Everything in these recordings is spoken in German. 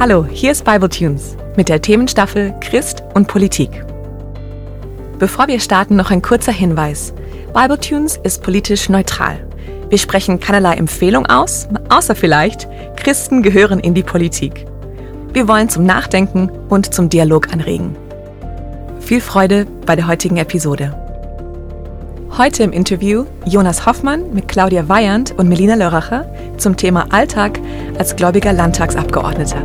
Hallo, hier ist Bible Tunes mit der Themenstaffel Christ und Politik. Bevor wir starten, noch ein kurzer Hinweis. Bible Tunes ist politisch neutral. Wir sprechen keinerlei Empfehlung aus, außer vielleicht, Christen gehören in die Politik. Wir wollen zum Nachdenken und zum Dialog anregen. Viel Freude bei der heutigen Episode. Heute im Interview Jonas Hoffmann mit Claudia Weyand und Melina Lörracher zum Thema Alltag als gläubiger Landtagsabgeordneter.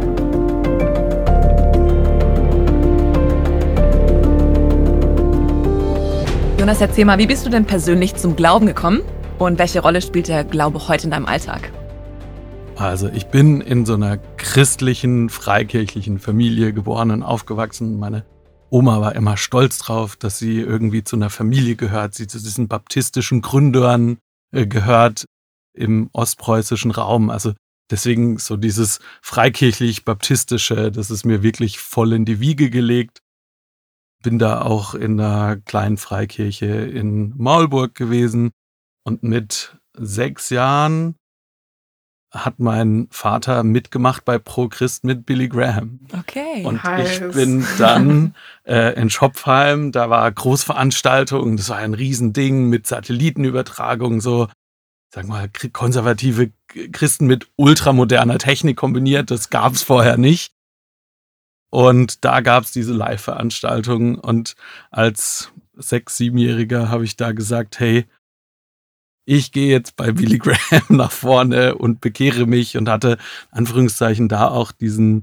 Jonas, erzähl mal, wie bist du denn persönlich zum Glauben gekommen und welche Rolle spielt der Glaube heute in deinem Alltag? Also ich bin in so einer christlichen, freikirchlichen Familie geboren und aufgewachsen. Meine Oma war immer stolz drauf, dass sie irgendwie zu einer Familie gehört, sie zu diesen baptistischen Gründern gehört im ostpreußischen Raum. Also deswegen so dieses freikirchlich-baptistische, das ist mir wirklich voll in die Wiege gelegt. Bin da auch in einer kleinen Freikirche in Maulburg gewesen und mit 6 Jahren hat mein Vater mitgemacht bei Pro Christ mit Billy Graham. Okay. Und ich bin dann in Schopfheim, da war Großveranstaltung, das war ein Riesending mit Satellitenübertragung, so, sag mal, konservative Christen mit ultramoderner Technik kombiniert, das gab's vorher nicht. Und da gab's diese Live-Veranstaltung und als 6-, 7-Jähriger habe ich da gesagt, hey, ich gehe jetzt bei Billy Graham nach vorne und bekehre mich und hatte, Anführungszeichen, da auch diesen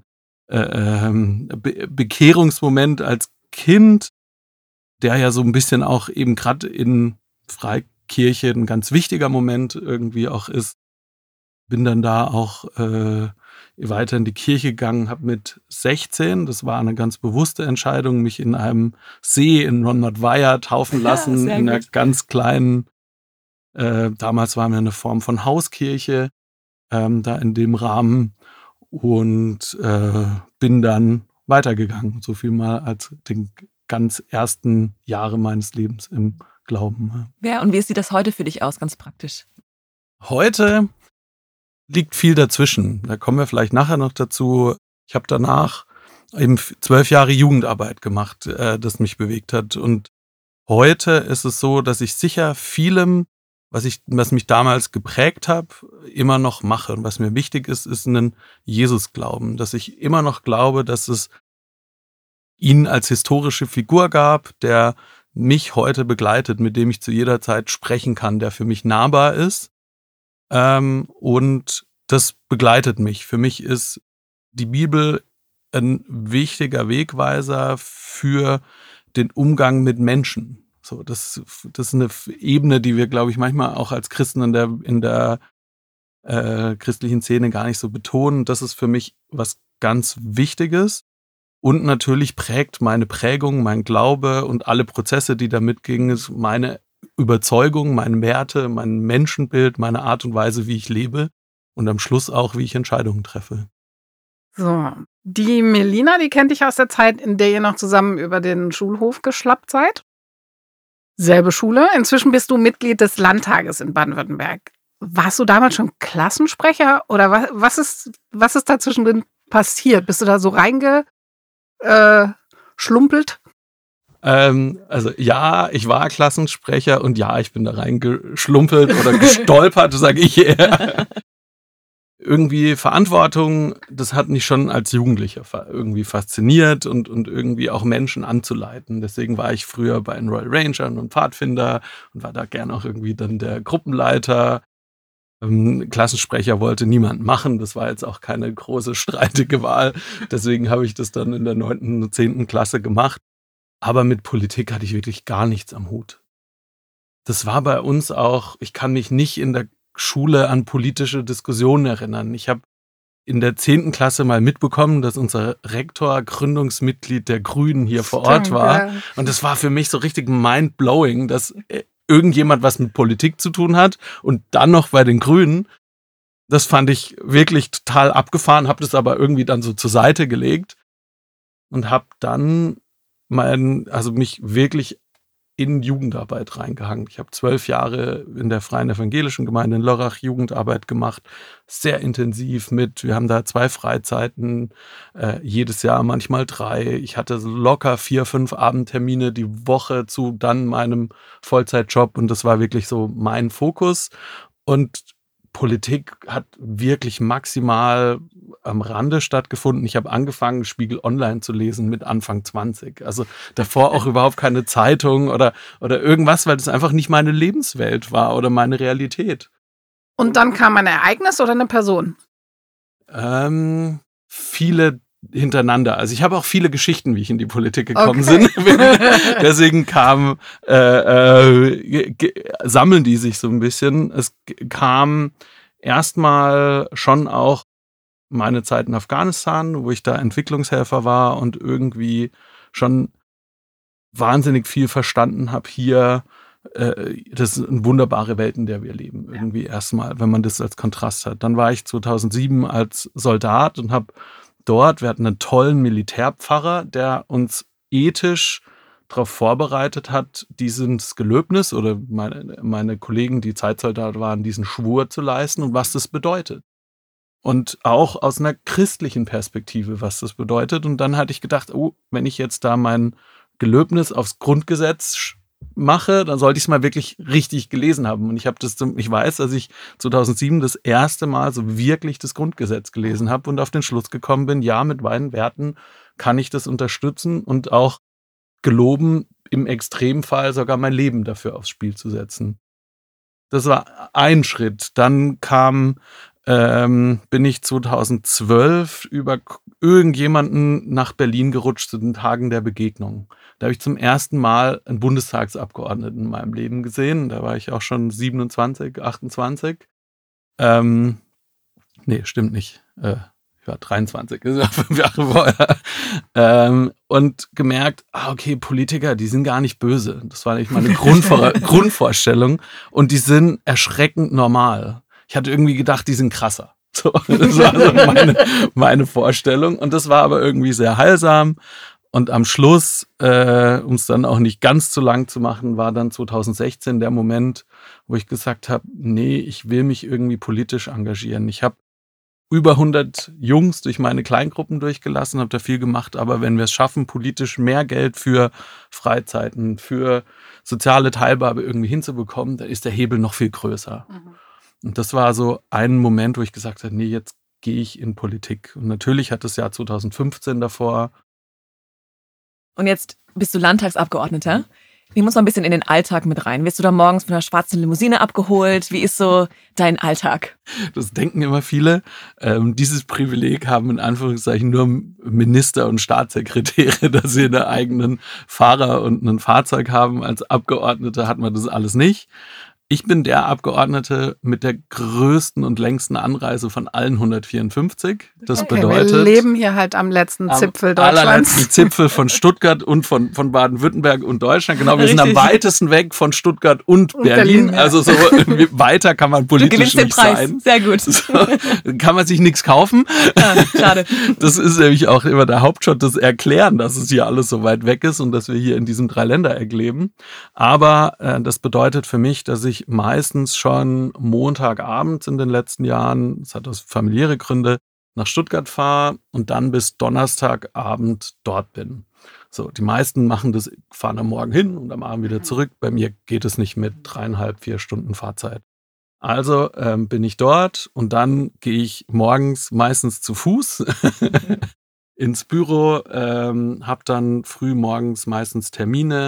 Bekehrungsmoment als Kind, der ja so ein bisschen auch eben gerade in Freikirche ein ganz wichtiger Moment irgendwie auch ist. Bin dann da auch weiter in die Kirche gegangen, habe mit 16, das war eine ganz bewusste Entscheidung, mich in einem See in Ronmott-Weiher taufen lassen, in einer ganz kleinen, damals waren wir eine Form von Hauskirche, da in dem Rahmen und bin dann weitergegangen, so viel mal als den ganz ersten Jahre meines Lebens im Glauben. Ja, und wie sieht das heute für dich aus, ganz praktisch? Heute liegt viel dazwischen. Da kommen wir vielleicht nachher noch dazu. Ich habe danach eben 12 Jahre Jugendarbeit gemacht, das mich bewegt hat. Und heute ist es so, dass ich sicher vielem, was mich damals geprägt habe, immer noch mache. Und was mir wichtig ist, ist ein Jesus-Glauben. Dass ich immer noch glaube, dass es ihn als historische Figur gab, der mich heute begleitet, mit dem ich zu jeder Zeit sprechen kann, der für mich nahbar ist. Und das begleitet mich. Für mich ist die Bibel ein wichtiger Wegweiser für den Umgang mit Menschen. So, das ist eine Ebene, die wir, glaube ich, manchmal auch als Christen in der christlichen Szene gar nicht so betonen. Das ist für mich was ganz Wichtiges. Und natürlich prägt meine Prägung, mein Glaube und alle Prozesse, die da mitgingen, meine Überzeugung, meine Werte, mein Menschenbild, meine Art und Weise, wie ich lebe und am Schluss auch, wie ich Entscheidungen treffe. So, die Melina, die kennt dich aus der Zeit, in der ihr noch zusammen über den Schulhof geschlappt seid. Selbe Schule. Inzwischen bist du Mitglied des Landtages in Baden-Württemberg. Warst du damals schon Klassensprecher oder was ist da zwischendrin passiert? Bist du da so reingeschlumpelt? Also ja, ich war Klassensprecher und ja, ich bin da reingeschlumpelt oder gestolpert, sage ich eher. Irgendwie Verantwortung, das hat mich schon als Jugendlicher irgendwie fasziniert und irgendwie auch Menschen anzuleiten. Deswegen war ich früher bei den Royal Rangern und Pfadfinder und war da gern auch irgendwie dann der Gruppenleiter. Klassensprecher wollte niemand machen, das war jetzt auch keine große streitige Wahl. Deswegen habe ich das dann in der 9. und 10. Klasse gemacht. Aber mit Politik hatte ich wirklich gar nichts am Hut. Das war bei uns auch, ich kann mich nicht in der Schule an politische Diskussionen erinnern. Ich habe in der 10. Klasse mal mitbekommen, dass unser Rektor Gründungsmitglied der Grünen hier vor Ort war. Ja. Und das war für mich so richtig mind-blowing, dass irgendjemand was mit Politik zu tun hat und dann noch bei den Grünen. Das fand ich wirklich total abgefahren, habe das aber irgendwie dann so zur Seite gelegt und habe dann mich wirklich in Jugendarbeit reingehangen. Ich habe 12 Jahre in der Freien Evangelischen Gemeinde in Lörrach Jugendarbeit gemacht, sehr intensiv wir haben da 2 Freizeiten, jedes Jahr manchmal 3. Ich hatte so locker 4, 5 Abendtermine die Woche zu dann meinem Vollzeitjob und das war wirklich so mein Fokus. Und Politik hat wirklich maximal am Rande stattgefunden. Ich habe angefangen, Spiegel Online zu lesen mit Anfang 20. Also davor auch überhaupt keine Zeitung oder irgendwas, weil das einfach nicht meine Lebenswelt war oder meine Realität. Und dann kam ein Ereignis oder eine Person? Viele hintereinander. Also ich habe auch viele Geschichten, wie ich in die Politik gekommen bin. Deswegen sammeln die sich so ein bisschen. Es kam erstmal schon auch meine Zeit in Afghanistan, wo ich da Entwicklungshelfer war und irgendwie schon wahnsinnig viel verstanden habe hier. Das sind wunderbare Welt, in der wir leben. Irgendwie erstmal, wenn man das als Kontrast hat. Dann war ich 2007 als Soldat und habe wir hatten einen tollen Militärpfarrer, der uns ethisch darauf vorbereitet hat, dieses Gelöbnis oder meine Kollegen, die Zeitsoldat waren, diesen Schwur zu leisten und was das bedeutet. Und auch aus einer christlichen Perspektive, was das bedeutet. Und dann hatte ich gedacht, wenn ich jetzt da mein Gelöbnis aufs Grundgesetz mache, dann sollte ich es mal wirklich richtig gelesen haben. Und ich weiß, dass ich 2007 das erste Mal so wirklich das Grundgesetz gelesen habe und auf den Schluss gekommen bin, ja, mit meinen Werten kann ich das unterstützen und auch geloben, im Extremfall sogar mein Leben dafür aufs Spiel zu setzen. Das war ein Schritt. Dann bin ich 2012 über irgendjemanden nach Berlin gerutscht zu den Tagen der Begegnung. Da habe ich zum ersten Mal einen Bundestagsabgeordneten in meinem Leben gesehen. Da war ich auch schon 27, 28. Nee, stimmt nicht. Ich war 23, das war 5 Jahre vorher. Und gemerkt, okay, Politiker, die sind gar nicht böse. Das war nicht meine Grundvorstellung. Und die sind erschreckend normal. Ich hatte irgendwie gedacht, die sind krasser. So, das war so meine Vorstellung. Und das war aber irgendwie sehr heilsam. Und am Schluss, um es dann auch nicht ganz zu lang zu machen, war dann 2016 der Moment, wo ich gesagt habe, nee, ich will mich irgendwie politisch engagieren. Ich habe über 100 Jungs durch meine Kleingruppen durchgelassen, habe da viel gemacht. Aber wenn wir es schaffen, politisch mehr Geld für Freizeiten, für soziale Teilhabe irgendwie hinzubekommen, dann ist der Hebel noch viel größer. Mhm. Und das war so ein Moment, wo ich gesagt habe, nee, jetzt gehe ich in Politik. Und natürlich hat das Jahr 2015 davor. Und jetzt bist du Landtagsabgeordneter. Nimm uns mal ein bisschen in den Alltag mit rein. Wirst du da morgens von einer schwarzen Limousine abgeholt? Wie ist so dein Alltag? Das denken immer viele. Dieses Privileg haben in Anführungszeichen nur Minister und Staatssekretäre, dass sie einen eigenen Fahrer und ein Fahrzeug haben. Als Abgeordneter hat man das alles nicht. Ich bin der Abgeordnete mit der größten und längsten Anreise von allen 154. Das bedeutet, wir leben hier halt am letzten Zipfel Deutschlands. Am allerletzten Zipfel von Stuttgart und von Baden-Württemberg und Deutschland. Genau, wir sind am weitesten weg von Stuttgart und Berlin. Ja. Also so weiter kann man politisch nicht sein. Sehr gut. So, kann man sich nichts kaufen. Ja, schade. Das ist nämlich auch immer der Hauptshot, das Erklären, dass es hier alles so weit weg ist und dass wir hier in diesem Dreiländereck leben. Aber das bedeutet für mich, dass ich meistens schon Montagabends in den letzten Jahren, das hat das familiäre Gründe, nach Stuttgart fahre und dann bis Donnerstagabend dort bin. So, die meisten machen das, fahren am Morgen hin und am Abend wieder zurück. Bei mir geht es nicht mit 3,5, 4 Stunden Fahrzeit. Also bin ich dort und dann gehe ich morgens meistens zu Fuß ins Büro, habe dann früh morgens meistens Termine,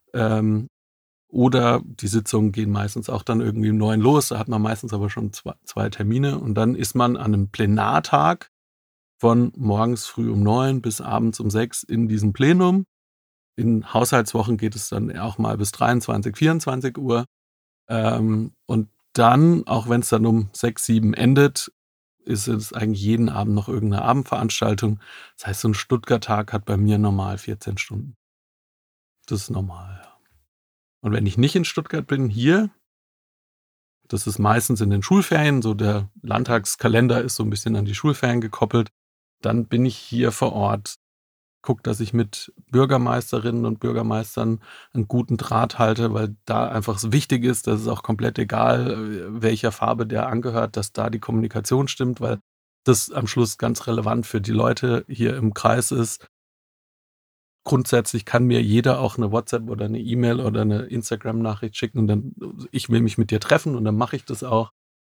oder die Sitzungen gehen meistens auch dann irgendwie um 9 los. Da hat man meistens aber schon zwei Termine. Und dann ist man an einem Plenartag von morgens früh um 9 bis abends um 6 in diesem Plenum. In Haushaltswochen geht es dann auch mal bis 23, 24 Uhr. Und dann, auch wenn es dann um 6, 7 endet, ist es eigentlich jeden Abend noch irgendeine Abendveranstaltung. Das heißt, so ein Stuttgart-Tag hat bei mir normal 14 Stunden. Das ist normal, ja. Und wenn ich nicht in Stuttgart bin, hier, das ist meistens in den Schulferien, so der Landtagskalender ist so ein bisschen an die Schulferien gekoppelt, dann bin ich hier vor Ort gucke, dass ich mit Bürgermeisterinnen und Bürgermeistern einen guten Draht halte, weil da einfach so wichtig ist, dass es auch komplett egal, welcher Farbe der angehört, dass da die Kommunikation stimmt, weil das am Schluss ganz relevant für die Leute hier im Kreis ist. Grundsätzlich kann mir jeder auch eine WhatsApp oder eine E-Mail oder eine Instagram-Nachricht schicken und dann, ich will mich mit dir treffen und dann mache ich das auch.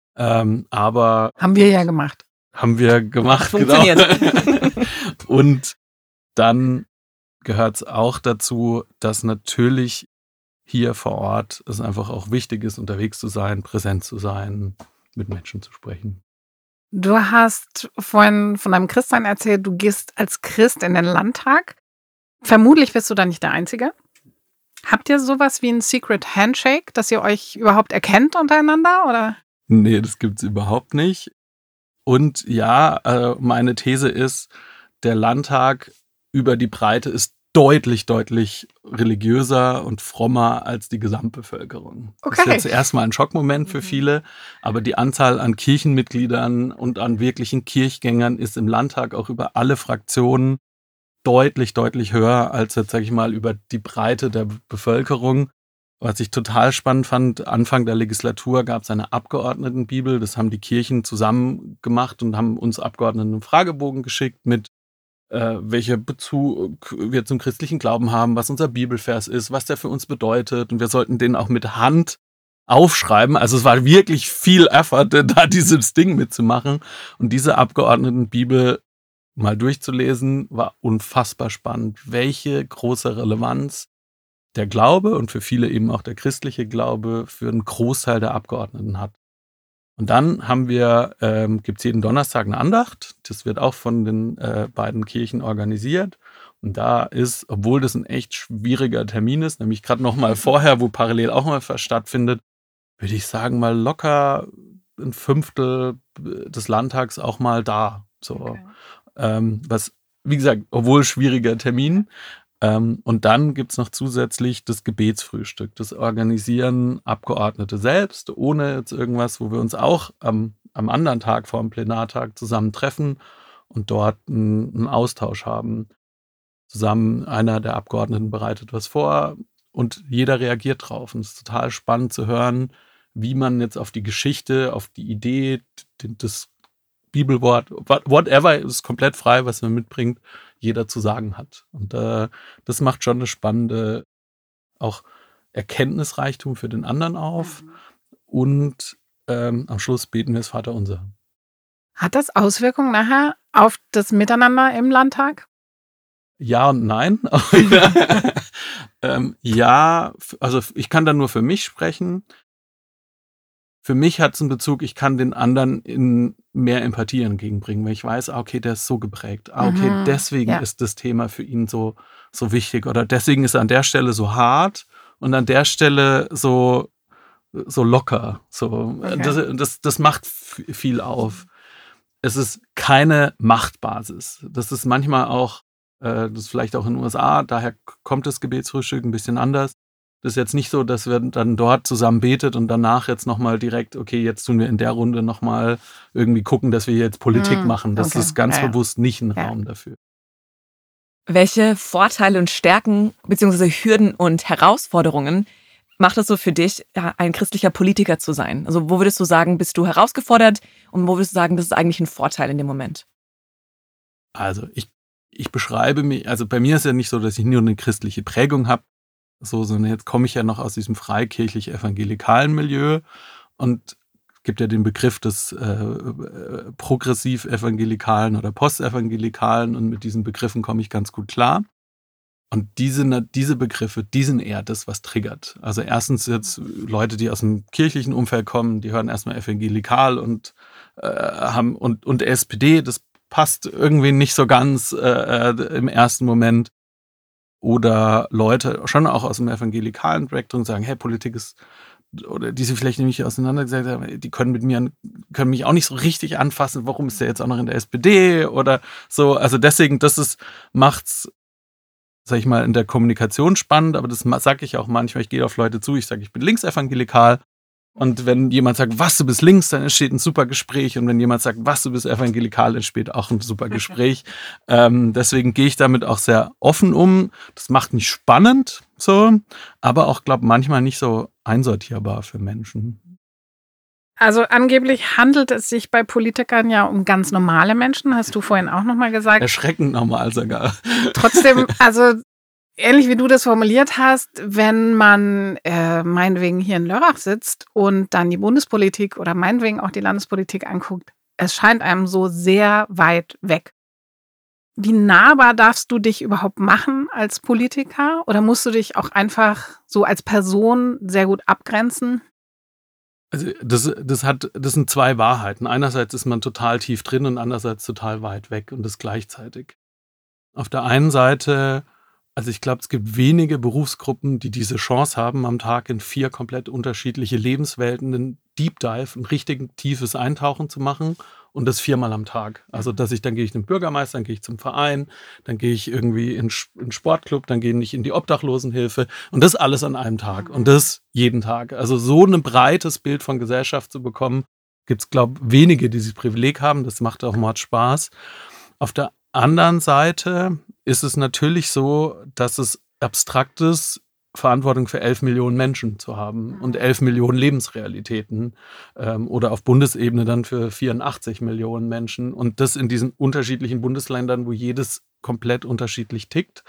Aber Haben wir ja gemacht. haben wir gemacht, Funktioniert. genau. Und dann gehört es auch dazu, dass natürlich hier vor Ort es einfach auch wichtig ist, unterwegs zu sein, präsent zu sein, mit Menschen zu sprechen. Du hast vorhin von deinem Christsein erzählt, du gehst als Christ in den Landtag. Vermutlich bist du da nicht der Einzige. Habt ihr sowas wie ein Secret Handshake, dass ihr euch überhaupt erkennt untereinander? Oder? Nee, das gibt's überhaupt nicht. Und ja, meine These ist, der Landtag über die Breite ist deutlich, deutlich religiöser und frommer als die Gesamtbevölkerung. Das ist Okay. jetzt erstmal ein Schockmoment für viele, aber die Anzahl an Kirchenmitgliedern und an wirklichen Kirchgängern ist im Landtag auch über alle Fraktionen deutlich, deutlich höher als jetzt, sage ich mal, über die Breite der Bevölkerung. Was ich total spannend fand, Anfang der Legislatur gab es eine Abgeordnetenbibel, das haben die Kirchen zusammen gemacht und haben uns Abgeordneten einen Fragebogen geschickt mit welcher Bezug wir zum christlichen Glauben haben, was unser Bibelvers ist, was der für uns bedeutet. Und wir sollten den auch mit Hand aufschreiben. Also es war wirklich viel Effort, da dieses Ding mitzumachen. Und diese Abgeordnetenbibel mal durchzulesen, war unfassbar spannend. Welche große Relevanz der Glaube und für viele eben auch der christliche Glaube für einen Großteil der Abgeordneten hat. Und dann haben wir, gibt es jeden Donnerstag eine Andacht. Das wird auch von den beiden Kirchen organisiert. Und da ist, obwohl das ein echt schwieriger Termin ist, nämlich gerade noch mal vorher, wo parallel auch mal stattfindet, würde ich sagen, mal locker ein Fünftel des Landtags auch mal da. So, Okay. was, wie gesagt, obwohl schwieriger Termin. Und dann gibt es noch zusätzlich das Gebetsfrühstück. Das organisieren Abgeordnete selbst, ohne jetzt irgendwas, wo wir uns auch am anderen Tag vor dem Plenartag zusammentreffen und dort einen Austausch haben. Zusammen, einer der Abgeordneten bereitet was vor und jeder reagiert drauf. Und es ist total spannend zu hören, wie man jetzt auf die Geschichte, auf die Idee, das Bibelwort, whatever, ist komplett frei, was man mitbringt, jeder zu sagen hat. Und das macht schon eine spannende, auch Erkenntnisreichtum für den anderen auf. Und am Schluss beten wir das Vaterunser. Hat das Auswirkungen nachher auf das Miteinander im Landtag? Ja und nein. Ja, also ich kann da nur für mich sprechen. Für mich hat es einen Bezug, ich kann den anderen in mehr Empathie entgegenbringen, weil ich weiß, okay, der ist so geprägt. Okay, deswegen ist das Thema für ihn so wichtig. Oder deswegen ist er an der Stelle so hart und an der Stelle so locker. So, Okay. das macht viel auf. Es ist keine Machtbasis. Das ist manchmal auch, das ist vielleicht auch in den USA, daher kommt das Gebetsfrühstück ein bisschen anders. Das ist jetzt nicht so, dass wir dann dort zusammen betet und danach jetzt nochmal direkt, okay, jetzt tun wir in der Runde nochmal irgendwie gucken, dass wir jetzt Politik machen. Das Okay. ist ganz Ja. bewusst nicht ein Ja. Raum dafür. Welche Vorteile und Stärken bzw. Hürden und Herausforderungen macht es so für dich, ein christlicher Politiker zu sein? Also wo würdest du sagen, bist du herausgefordert und wo würdest du sagen, das ist eigentlich ein Vorteil in dem Moment? Also ich beschreibe mich, also bei mir ist ja nicht so, dass ich nur eine christliche Prägung habe, sondern jetzt komme ich ja noch aus diesem freikirchlich-evangelikalen Milieu und es gibt ja den Begriff des progressiv-evangelikalen oder postevangelikalen und mit diesen Begriffen komme ich ganz gut klar. Und diese Begriffe, die sind eher das, was triggert. Also erstens jetzt Leute, die aus dem kirchlichen Umfeld kommen, die hören erstmal evangelikal und haben und SPD, das passt irgendwie nicht so ganz im ersten Moment. Oder Leute schon auch aus dem evangelikalen Spektrum sagen, hey, Politik ist, oder die sich vielleicht nämlich auseinandergesetzt haben, die können mich auch nicht so richtig anfassen, warum ist der jetzt auch noch in der SPD oder so. Also deswegen, macht's, sag ich mal, in der Kommunikation spannend, aber das sage ich auch manchmal, ich gehe auf Leute zu, ich sage, ich bin linksevangelikal Und wenn jemand sagt, was, du bist links, dann entsteht ein super Gespräch. Und wenn jemand sagt, was, du bist evangelikal, entsteht auch ein super Gespräch. Deswegen gehe ich damit auch sehr offen um. Das macht mich spannend, so, aber auch, glaube manchmal nicht so einsortierbar für Menschen. Also angeblich handelt es sich bei Politikern ja um ganz normale Menschen, hast du vorhin auch nochmal gesagt. Erschreckend normal sogar. Trotzdem, also ähnlich wie du das formuliert hast, wenn man meinetwegen hier in Lörrach sitzt und dann die Bundespolitik oder meinetwegen auch die Landespolitik anguckt, es scheint einem so sehr weit weg. Wie nahbar darfst du dich überhaupt machen als Politiker? Oder musst du dich auch einfach so als Person sehr gut abgrenzen? Also das sind zwei Wahrheiten. Einerseits ist man total tief drin und andererseits total weit weg und das gleichzeitig. Auf der einen Seite, also ich glaube, es gibt wenige Berufsgruppen, die diese Chance haben, am Tag in 4 komplett unterschiedliche Lebenswelten einen Deep Dive, ein richtig tiefes Eintauchen zu machen und das 4-mal am Tag. Also dann gehe ich zum Bürgermeister, dann gehe ich zum Verein, dann gehe ich irgendwie in den Sportclub, dann gehe ich in die Obdachlosenhilfe und das alles an einem Tag und das jeden Tag. Also so ein breites Bild von Gesellschaft zu bekommen, gibt es, glaube ich, wenige, die dieses Privileg haben. Das macht auch Mord Spaß. Auf der anderen Seite ist es natürlich so, dass es abstrakt ist, Verantwortung für 11 Millionen Menschen zu haben und 11 Millionen Lebensrealitäten oder auf Bundesebene dann für 84 Millionen Menschen und das in diesen unterschiedlichen Bundesländern, wo jedes komplett unterschiedlich tickt.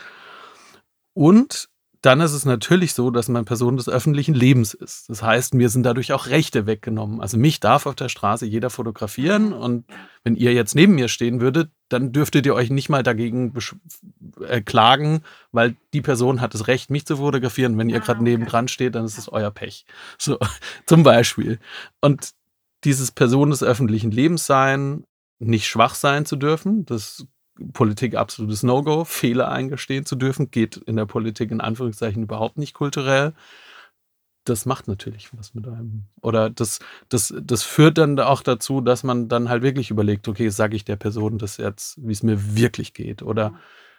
Und dann ist es natürlich so, dass man Person des öffentlichen Lebens ist. Das heißt, mir sind dadurch auch Rechte weggenommen. Also mich darf auf der Straße jeder fotografieren und wenn ihr jetzt neben mir stehen würdet, dann dürftet ihr euch nicht mal dagegen klagen, weil die Person hat das Recht, mich zu fotografieren. Wenn ihr gerade nebendran steht, dann ist es euer Pech. So, zum Beispiel. Und dieses Person des öffentlichen Lebens sein, nicht schwach sein zu dürfen, das Politik absolutes No-Go, Fehler eingestehen zu dürfen, geht in der Politik in Anführungszeichen überhaupt nicht kulturell. Das macht natürlich was mit einem. Oder das führt dann auch dazu, dass man dann halt wirklich überlegt, okay, sage ich der Person das jetzt, wie es mir wirklich geht? Oder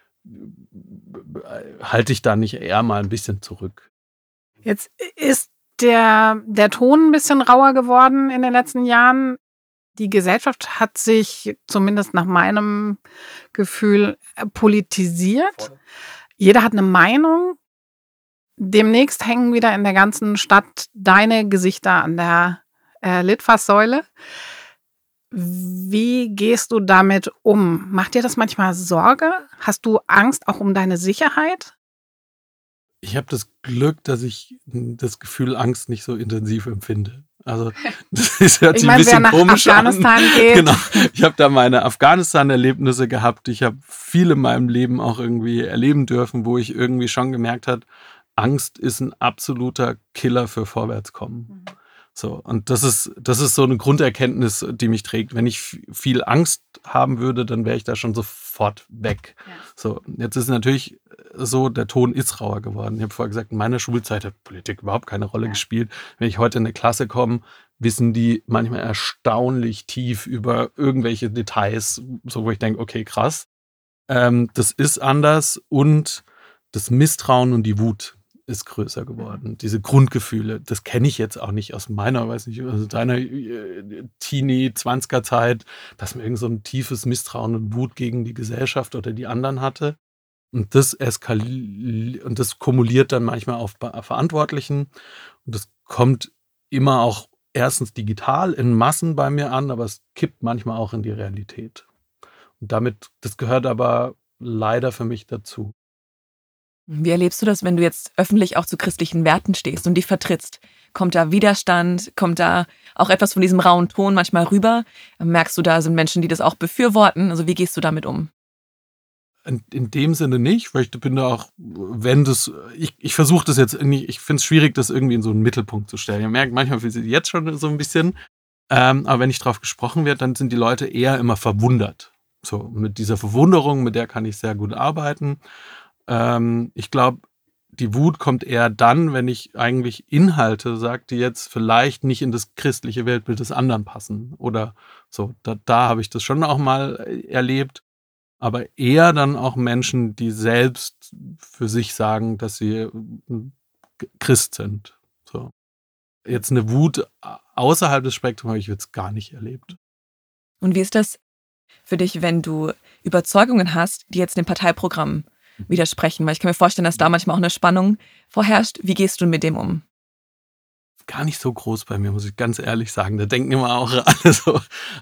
halte ich da nicht eher mal ein bisschen zurück? Jetzt ist der Ton ein bisschen rauer geworden in den letzten Jahren. Die Gesellschaft hat sich, zumindest nach meinem Gefühl, politisiert. Jeder hat eine Meinung. Demnächst hängen wieder in der ganzen Stadt deine Gesichter an der Litfaßsäule. Wie gehst du damit um? Macht dir das manchmal Sorge? Hast du Angst auch um deine Sicherheit? Ich habe das Glück, dass ich das Gefühl Angst nicht so intensiv empfinde. Also das hört sich ein bisschen komisch an. Wer nach Afghanistan geht. Genau. Ich habe da meine Afghanistan-Erlebnisse gehabt. Ich habe viel in meinem Leben auch irgendwie erleben dürfen, wo ich irgendwie schon gemerkt habe, Angst ist ein absoluter Killer für Vorwärtskommen. So, und das ist so eine Grunderkenntnis, die mich trägt. Wenn ich viel Angst haben würde, dann wäre ich da schon sofort weg. Ja. So, jetzt ist es natürlich so, der Ton ist rauer geworden. Ich habe vorher gesagt, in meiner Schulzeit hat Politik überhaupt keine Rolle gespielt. Wenn ich heute in eine Klasse komme, wissen die manchmal erstaunlich tief über irgendwelche Details, so wo ich denke, okay, krass. Das ist anders und das Misstrauen und die Wut ist größer geworden. Diese Grundgefühle, das kenne ich jetzt auch nicht aus meiner, weiß nicht, also deiner Teenie-20er-Zeit, dass man irgend so ein tiefes Misstrauen und Wut gegen die Gesellschaft oder die anderen hatte. Und das und das kumuliert dann manchmal auf Verantwortlichen. Und das kommt immer auch erstens digital in Massen bei mir an, aber es kippt manchmal auch in die Realität. Und das gehört aber leider für mich dazu. Wie erlebst du das, wenn du jetzt öffentlich auch zu christlichen Werten stehst und die vertrittst? Kommt da Widerstand? Kommt da auch etwas von diesem rauen Ton manchmal rüber? Merkst du, da sind Menschen, die das auch befürworten? Also wie gehst du damit um? In dem Sinne nicht, weil ich bin da auch, ich versuche das jetzt nicht, ich finde es schwierig, das irgendwie in so einen Mittelpunkt zu stellen. Ich merke manchmal, wie sie jetzt schon so ein bisschen, aber wenn nicht drauf gesprochen wird, dann sind die Leute eher immer verwundert. So, mit dieser Verwunderung, mit der kann ich sehr gut arbeiten. Ich glaube, die Wut kommt eher dann, wenn ich eigentlich Inhalte sage, die jetzt vielleicht nicht in das christliche Weltbild des anderen passen. Oder so, da habe ich das schon auch mal erlebt. Aber eher dann auch Menschen, die selbst für sich sagen, dass sie Christ sind. So. jetzt eine Wut außerhalb des Spektrums habe ich jetzt gar nicht erlebt. Und wie ist das für dich, wenn du Überzeugungen hast, die jetzt dem Parteiprogramm widersprechen? Weil ich kann mir vorstellen, dass da manchmal auch eine Spannung vorherrscht. Wie gehst du mit dem um? Gar nicht so groß bei mir, muss ich ganz ehrlich sagen. Da denken immer auch alle so.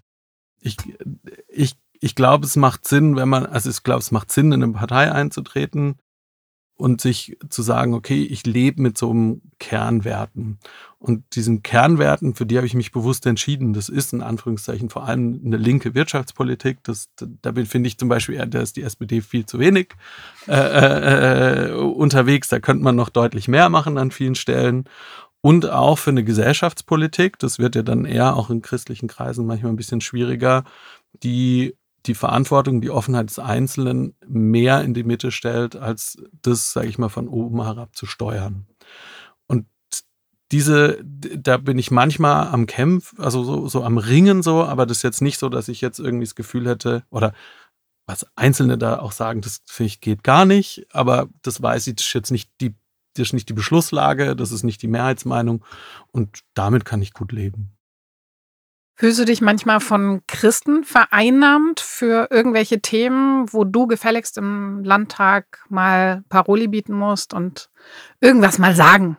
Ich glaube, es macht Sinn, es macht Sinn, in eine Partei einzutreten und sich zu sagen, okay, ich lebe mit so einem Kernwerten. Und diesen Kernwerten, für die habe ich mich bewusst entschieden. Das ist in Anführungszeichen vor allem eine linke Wirtschaftspolitik. Da finde ich zum Beispiel, da ist die SPD viel zu wenig unterwegs. Da könnte man noch deutlich mehr machen an vielen Stellen. Und auch für eine Gesellschaftspolitik, das wird ja dann eher auch in christlichen Kreisen manchmal ein bisschen schwieriger, die Verantwortung, die Offenheit des Einzelnen mehr in die Mitte stellt, als das, sage ich mal, von oben herab zu steuern. Und da bin ich manchmal am Kämpfen, also so am Ringen so, aber das ist jetzt nicht so, dass ich jetzt irgendwie das Gefühl hätte, oder was Einzelne da auch sagen, das finde ich geht gar nicht, aber das weiß ich, das ist jetzt nicht die Beschlusslage, das ist nicht die Mehrheitsmeinung und damit kann ich gut leben. Fühlst du dich manchmal von Christen vereinnahmt für irgendwelche Themen, wo du gefälligst im Landtag mal Paroli bieten musst und irgendwas mal sagen?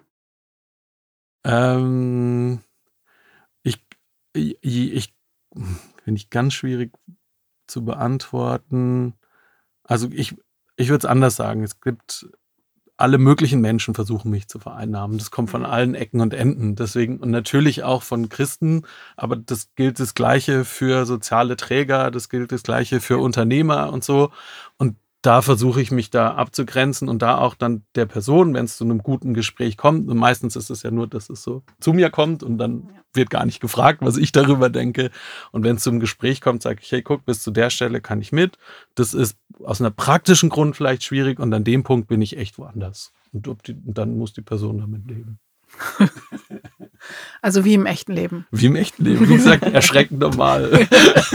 Ich finde ich ganz schwierig zu beantworten. Also ich würde es anders sagen. Es gibt alle möglichen Menschen versuchen mich zu vereinnahmen. Das kommt von allen Ecken und Enden. Deswegen und natürlich auch von Christen, aber das gilt das Gleiche für soziale Träger, das gilt das Gleiche für Unternehmer und so. Und da versuche ich mich da abzugrenzen und da auch dann der Person, wenn es zu einem guten Gespräch kommt, und meistens ist es ja nur, dass es so zu mir kommt und dann wird gar nicht gefragt, was ich darüber denke. Und wenn es zum Gespräch kommt, sage ich, hey, guck, bis zu der Stelle kann ich mit. Das ist aus einem praktischen Grund vielleicht schwierig und an dem Punkt bin ich echt woanders. Und dann muss die Person damit leben. Also wie im echten Leben. Wie im echten Leben. Wie gesagt, erschreckend normal.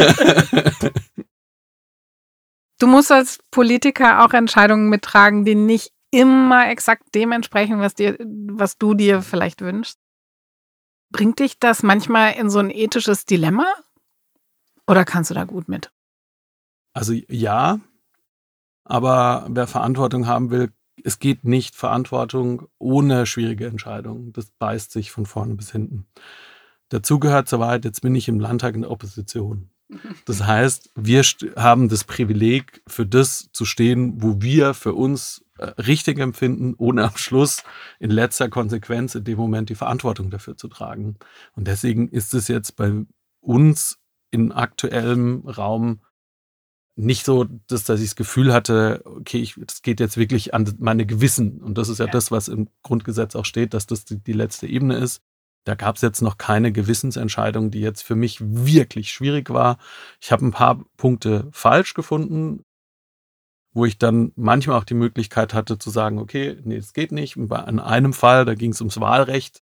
Du musst als Politiker auch Entscheidungen mittragen, die nicht immer exakt dem entsprechen, was du dir vielleicht wünschst. Bringt dich das manchmal in so ein ethisches Dilemma? Oder kannst du da gut mit? Also ja, aber wer Verantwortung haben will, es geht nicht Verantwortung ohne schwierige Entscheidungen. Das beißt sich von vorne bis hinten. Dazu gehört soweit, jetzt bin ich im Landtag in der Opposition. Das heißt, wir haben das Privileg, für das zu stehen, wo wir für uns richtig empfinden, ohne am Schluss in letzter Konsequenz in dem Moment die Verantwortung dafür zu tragen. Und deswegen ist es jetzt bei uns in aktuellem Raum nicht so, dass ich das Gefühl hatte, okay, das geht jetzt wirklich an meine Gewissen. Und das ist ja das, was im Grundgesetz auch steht, dass das die letzte Ebene ist. Da gab es jetzt noch keine Gewissensentscheidung, die jetzt für mich wirklich schwierig war. Ich habe ein paar Punkte falsch gefunden, wo ich dann manchmal auch die Möglichkeit hatte zu sagen, okay, nee, das geht nicht. In einem Fall, da ging es ums Wahlrecht.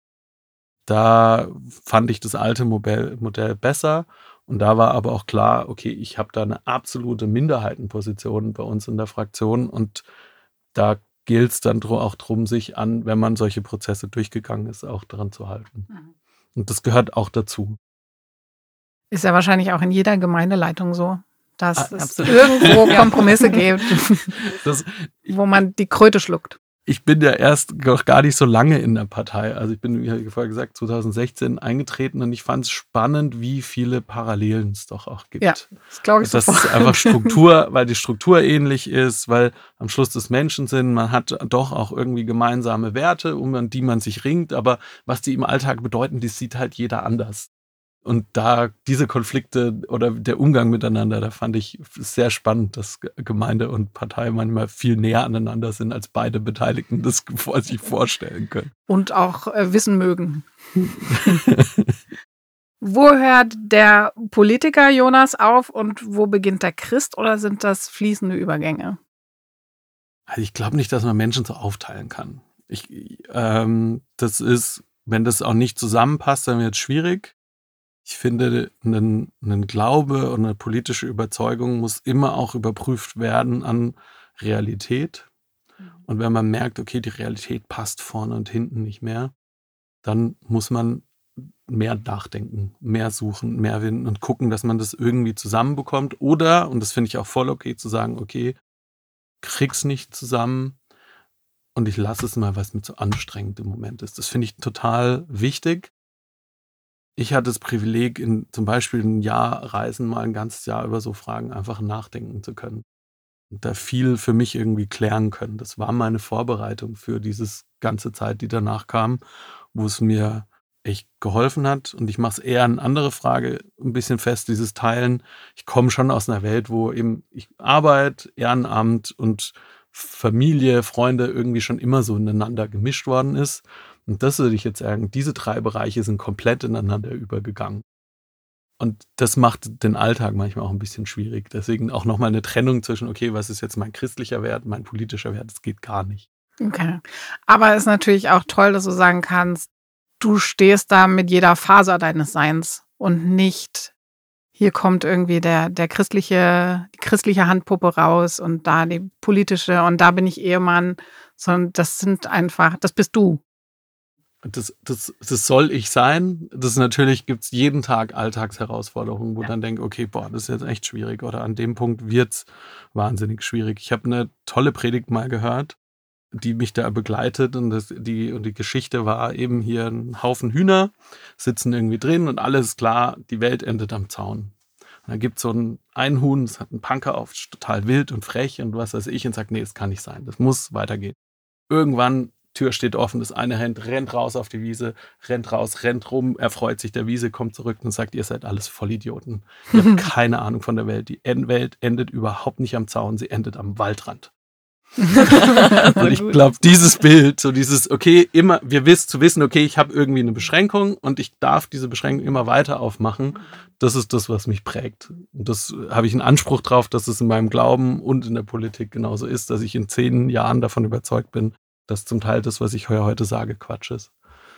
Da fand ich das alte Modell besser. Und da war aber auch klar, okay, ich habe da eine absolute Minderheitenposition bei uns in der Fraktion. Und da gilt es dann auch darum, sich wenn man solche Prozesse durchgegangen ist, auch daran zu halten. Und das gehört auch dazu. Ist ja wahrscheinlich auch in jeder Gemeindeleitung so, dass es irgendwo Kompromisse gibt, wo man die Kröte schluckt. Ich bin ja erst noch gar nicht so lange in der Partei. Also ich bin, wie vorher gesagt, 2016 eingetreten und ich fand es spannend, wie viele Parallelen es doch auch gibt. Ja, das glaube ich Das sofort. ist einfach Struktur, weil die Struktur ähnlich ist, weil am Schluss des Menschen sind, man hat doch auch irgendwie gemeinsame Werte, um die man sich ringt, aber was die im Alltag bedeuten, das sieht halt jeder anders. Und da diese Konflikte oder der Umgang miteinander, da fand ich sehr spannend, dass Gemeinde und Partei manchmal viel näher aneinander sind, als beide Beteiligten das sich vorstellen können. Und auch wissen mögen. Wo hört der Politiker Jonas auf und wo beginnt der Christ oder sind das fließende Übergänge? Also ich glaube nicht, dass man Menschen so aufteilen kann. Das ist, wenn das auch nicht zusammenpasst, dann wird es schwierig. Ich finde, ein Glaube und eine politische Überzeugung muss immer auch überprüft werden an Realität. Und wenn man merkt, okay, die Realität passt vorne und hinten nicht mehr, dann muss man mehr nachdenken, mehr suchen, mehr winden und gucken, dass man das irgendwie zusammenbekommt. Oder, und das finde ich auch voll okay, zu sagen, okay, krieg's nicht zusammen und ich lasse es mal, weil es mir zu anstrengend im Moment ist. Das finde ich total wichtig. Ich hatte das Privileg, zum Beispiel ein Jahr Reisen, mal ein ganzes Jahr über so Fragen einfach nachdenken zu können. Und da viel für mich irgendwie klären können. Das war meine Vorbereitung für dieses ganze Zeit, die danach kam, wo es mir echt geholfen hat. Und ich mache es eher eine andere Frage, ein bisschen fest, dieses Teilen. Ich komme schon aus einer Welt, wo eben Arbeit, Ehrenamt und Familie, Freunde irgendwie schon immer so ineinander gemischt worden ist. Und das würde ich jetzt sagen, diese 3 Bereiche sind komplett ineinander übergegangen. Und das macht den Alltag manchmal auch ein bisschen schwierig. Deswegen auch nochmal eine Trennung zwischen, okay, was ist jetzt mein christlicher Wert, mein politischer Wert, das geht gar nicht. Okay. Aber es ist natürlich auch toll, dass du sagen kannst, du stehst da mit jeder Faser deines Seins und nicht, hier kommt irgendwie die christliche Handpuppe raus und da die politische und da bin ich Ehemann, sondern das bist du. Das soll ich sein. Natürlich gibt es jeden Tag Alltagsherausforderungen, wo dann denke, okay, boah, das ist jetzt echt schwierig. Oder an dem Punkt wird es wahnsinnig schwierig. Ich habe eine tolle Predigt mal gehört, die mich da begleitet. Und die Geschichte war eben hier ein Haufen Hühner, sitzen irgendwie drin und alles klar, die Welt endet am Zaun. Und dann gibt es so ein Huhn, das hat einen Punker auf, total wild und frech und was weiß ich, und sagt, nee, das kann nicht sein, das muss weitergehen. Irgendwann Tür steht offen, das eine rennt raus auf die Wiese, rennt raus, rennt rum, erfreut sich der Wiese, kommt zurück und sagt, ihr seid alles Vollidioten. Ihr habt keine Ahnung von der Welt. Die Welt endet überhaupt nicht am Zaun, sie endet am Waldrand. Und ich glaube, dieses Bild, so dieses, okay, immer, zu wissen, okay, ich habe irgendwie eine Beschränkung und ich darf diese Beschränkung immer weiter aufmachen, das ist das, was mich prägt. Und das habe ich einen Anspruch drauf, dass es in meinem Glauben und in der Politik genauso ist, dass ich in 10 Jahren davon überzeugt bin, dass zum Teil das, was ich heute sage, Quatsch ist.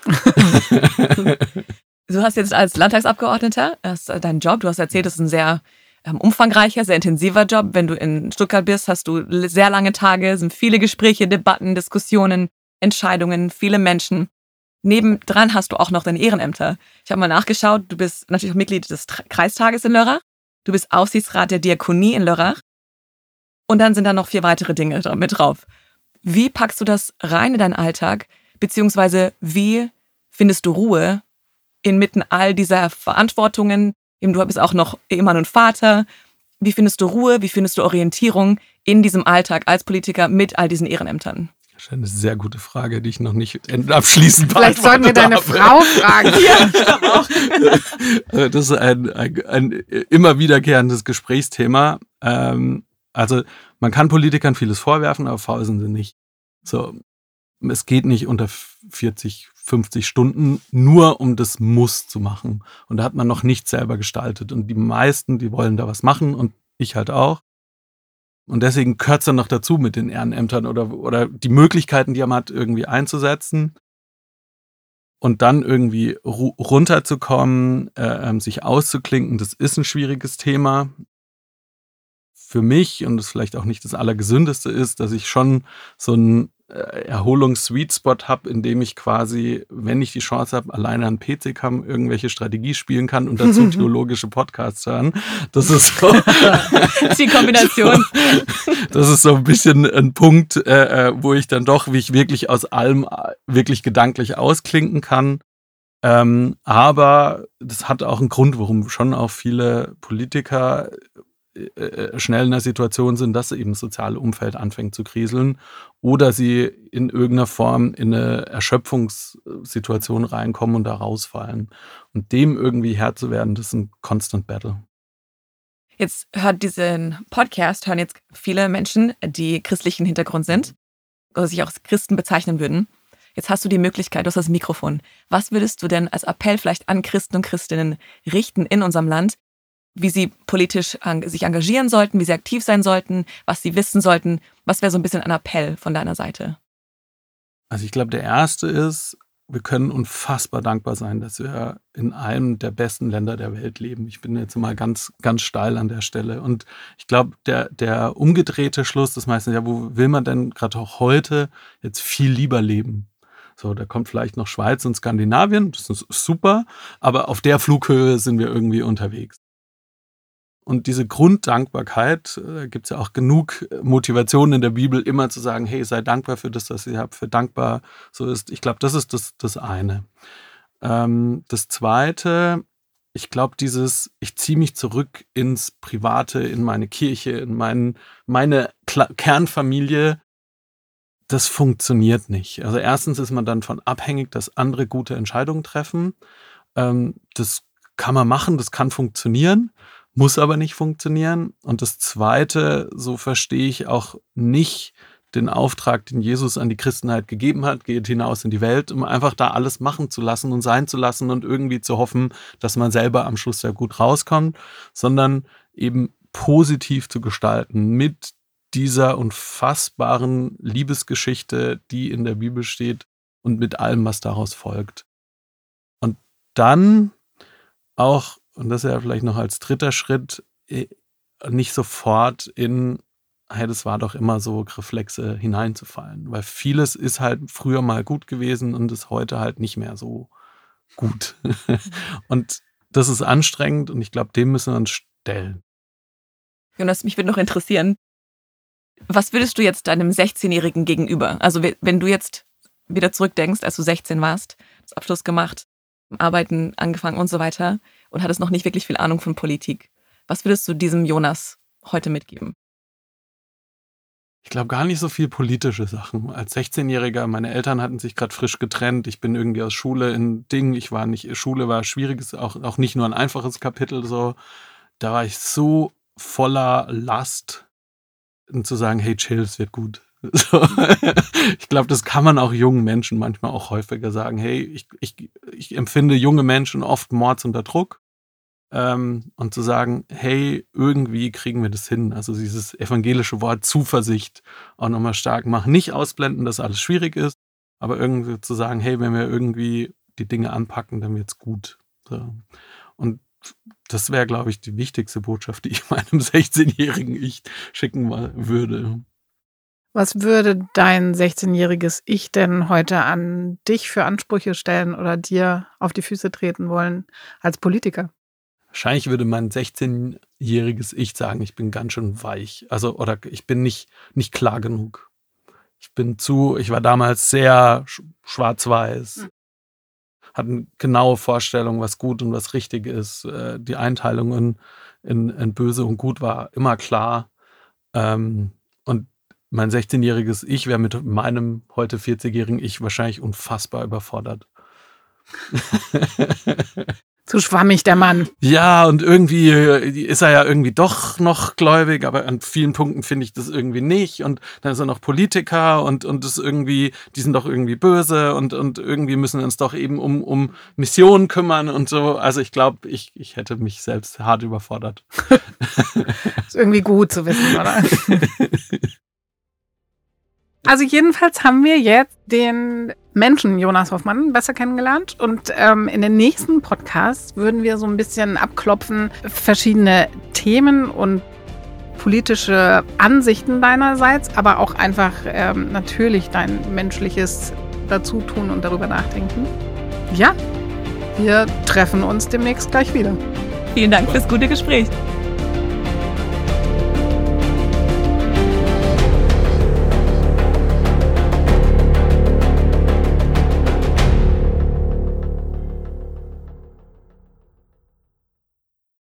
Du hast jetzt als Landtagsabgeordneter, das ist dein Job, du hast erzählt, das ist ein sehr umfangreicher, sehr intensiver Job. Wenn du in Stuttgart bist, hast du sehr lange Tage, sind viele Gespräche, Debatten, Diskussionen, Entscheidungen, viele Menschen. Nebendran hast du auch noch deine Ehrenämter. Ich habe mal nachgeschaut, du bist natürlich auch Mitglied des Kreistages in Lörrach, du bist Aufsichtsrat der Diakonie in Lörrach und dann sind da noch 4 weitere Dinge mit drauf. Wie packst du das rein in deinen Alltag, beziehungsweise wie findest du Ruhe inmitten all dieser Verantwortungen? Du bist auch noch Ehemann und Vater. Wie findest du Ruhe, wie findest du Orientierung in diesem Alltag als Politiker mit all diesen Ehrenämtern? Das ist eine sehr gute Frage, die ich noch nicht abschließend beantwortet habe. Vielleicht sollten wir deine Frau fragen. Ja, das ist ein immer wiederkehrendes Gesprächsthema. Also man kann Politikern vieles vorwerfen, aber faul sind sie nicht. So, es geht nicht unter 40, 50 Stunden nur um das Muss zu machen. Und da hat man noch nichts selber gestaltet. Und die meisten, die wollen da was machen und ich halt auch. Und deswegen gehört es dann noch dazu mit den Ehrenämtern oder die Möglichkeiten, die man hat, irgendwie einzusetzen. Und dann irgendwie runterzukommen, sich auszuklinken, das ist ein schwieriges Thema. Für mich, und das vielleicht auch nicht das Allergesündeste ist, dass ich schon so einen Erholungs-Sweet-Spot habe, in dem ich quasi, wenn ich die Chance habe, alleine an PC kann, irgendwelche Strategie spielen kann und dazu theologische Podcasts hören. Das ist so die Kombination. Das ist so ein bisschen ein Punkt, wo ich dann doch, wie ich wirklich aus allem wirklich gedanklich ausklinken kann. Aber das hat auch einen Grund, warum schon auch viele Politiker schnell in der Situation sind, dass eben das soziale Umfeld anfängt zu kriseln oder sie in irgendeiner Form in eine Erschöpfungssituation reinkommen und da rausfallen. Und dem irgendwie Herr zu werden, das ist ein Constant Battle. Jetzt hören jetzt viele Menschen, die christlichen Hintergrund sind oder sich auch als Christen bezeichnen würden. Jetzt hast du die Möglichkeit, du hast das Mikrofon. Was würdest du denn als Appell vielleicht an Christen und Christinnen richten in unserem Land, wie sie politisch sich engagieren sollten, wie sie aktiv sein sollten, was sie wissen sollten? Was wäre so ein bisschen ein Appell von deiner Seite? Also ich glaube, der erste ist, wir können unfassbar dankbar sein, dass wir in einem der besten Länder der Welt leben. Ich bin jetzt mal ganz, ganz steil an der Stelle. Und ich glaube, der umgedrehte Schluss ist meistens, ja, wo will man denn gerade auch heute jetzt viel lieber leben? So, da kommt vielleicht noch Schweiz und Skandinavien, das ist super, aber auf der Flughöhe sind wir irgendwie unterwegs. Und diese Grunddankbarkeit, gibt es ja auch genug Motivationen in der Bibel, immer zu sagen, hey, sei dankbar für das, was ihr habt, für dankbar so ist. Ich glaube, das ist das eine. Das Zweite, ich glaube, ich ziehe mich zurück ins Private, in meine Kirche, in meine Kernfamilie, das funktioniert nicht. Also erstens ist man dann von abhängig, dass andere gute Entscheidungen treffen. Das kann man machen, das kann funktionieren, muss aber nicht funktionieren. Und das Zweite, so verstehe ich auch nicht den Auftrag, den Jesus an die Christenheit gegeben hat, geht hinaus in die Welt, um einfach da alles machen zu lassen und sein zu lassen und irgendwie zu hoffen, dass man selber am Schluss ja gut rauskommt, sondern eben positiv zu gestalten mit dieser unfassbaren Liebesgeschichte, die in der Bibel steht und mit allem, was daraus folgt. Und dann auch, und das ist ja vielleicht noch als dritter Schritt, nicht sofort in, hey, das war doch immer so, Reflexe hineinzufallen. Weil vieles ist halt früher mal gut gewesen und ist heute halt nicht mehr so gut. Und das ist anstrengend und ich glaube, dem müssen wir uns stellen. Jonas, mich würde noch interessieren, was würdest du jetzt deinem 16-Jährigen gegenüber? Also wenn du jetzt wieder zurückdenkst, als du 16 warst, hast Abschluss gemacht, Arbeiten angefangen und so weiter und hattest noch nicht wirklich viel Ahnung von Politik. Was würdest du diesem Jonas heute mitgeben? Ich glaube gar nicht so viel politische Sachen. Als 16-Jähriger, meine Eltern hatten sich gerade frisch getrennt. Ich bin irgendwie aus Schule in Ding. Schule war schwieriges, auch nicht nur ein einfaches Kapitel so. Da war ich so voller Last, und zu sagen, hey, chill, es wird gut. So. Ich glaube, das kann man auch jungen Menschen manchmal auch häufiger sagen. Hey, ich empfinde junge Menschen oft mords unter Druck. Und zu sagen, hey, irgendwie kriegen wir das hin. Also dieses evangelische Wort Zuversicht auch nochmal stark machen. Nicht ausblenden, dass alles schwierig ist, aber irgendwie zu sagen, hey, wenn wir irgendwie die Dinge anpacken, dann wird's gut. So. Und das wäre, glaube ich, die wichtigste Botschaft, die ich meinem 16-jährigen Ich schicken würde. Was würde dein 16-jähriges Ich denn heute an dich für Ansprüche stellen oder dir auf die Füße treten wollen als Politiker? Wahrscheinlich würde mein 16-jähriges Ich sagen, ich bin ganz schön weich. Also, oder ich bin nicht klar genug. Ich war damals sehr schwarz-weiß. Hatte eine genaue Vorstellung, was gut und was richtig ist. Die Einteilung in böse und gut war immer klar. Und mein 16-jähriges Ich wäre mit meinem heute 40-jährigen Ich wahrscheinlich unfassbar überfordert. Zu schwammig, der Mann. Ja, und irgendwie ist er ja irgendwie doch noch gläubig, aber an vielen Punkten finde ich das irgendwie nicht. Und dann ist er noch Politiker und das irgendwie, die sind doch irgendwie böse und irgendwie müssen wir uns doch eben um Missionen kümmern und so. Also ich glaube, ich hätte mich selbst hart überfordert. Ist irgendwie gut zu wissen, oder? Also jedenfalls haben wir jetzt den Menschen Jonas Hoffmann besser kennengelernt und in den nächsten Podcasts würden wir so ein bisschen abklopfen, verschiedene Themen und politische Ansichten deinerseits, aber auch einfach natürlich dein menschliches Dazutun und darüber nachdenken. Ja, wir treffen uns demnächst gleich wieder. Vielen Dank fürs gute Gespräch.